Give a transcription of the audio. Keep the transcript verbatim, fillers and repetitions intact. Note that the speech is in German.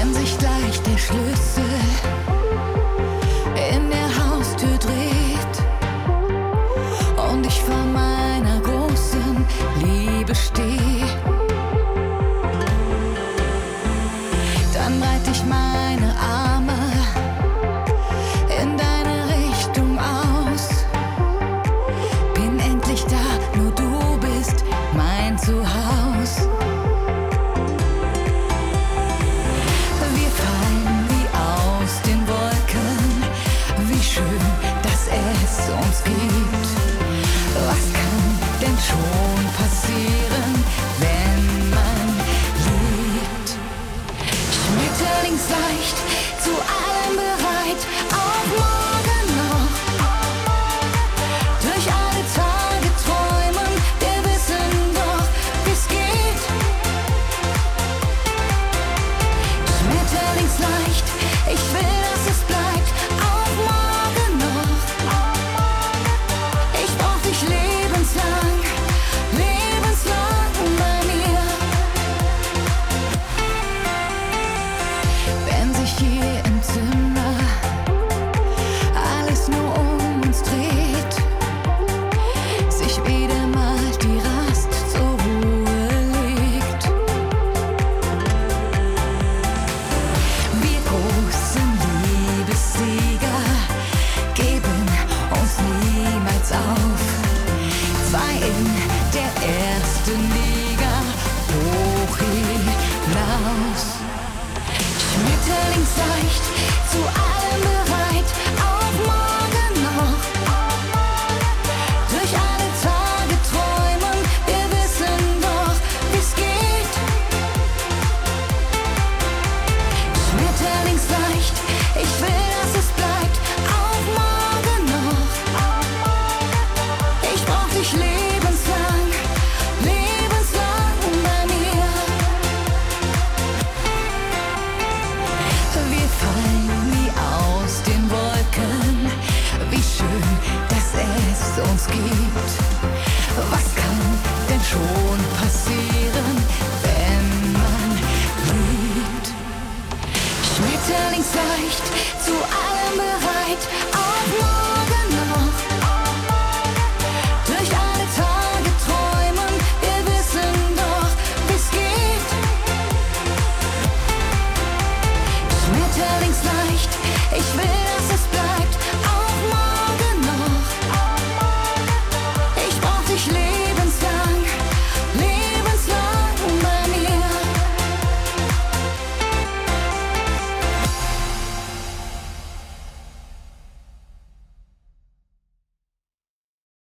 wenn sich gleich der Schlüssel in der Haustür dreht und ich vor meiner großen Liebe steh, dann breit ich meine Arme in deine Richtung aus. Bin endlich da, nur du bist mein Zuhause. Wir fallen wie aus den Wolken, wie schön, dass es uns gibt. Was kann denn schon passieren, wenn man liebt? Schmetterlingsleicht, zu allem bereit, auch morgen noch. Durch alle Tage träumen, wir wissen doch, wie's geht. Schmetterlingsleicht, ich will, dass es bleibt, auch morgen noch. Ich brauch dich lebenslang, lebenslang bei mir. Wenn sich hier im Zimmer alles nur um uns dreht, sich wieder mal die Rast zur Ruhe legt. Wir großen Liebessieger geben uns niemals auf. Zwei in der ersten Liga, hoch hinaus. Schmetterlingsleicht,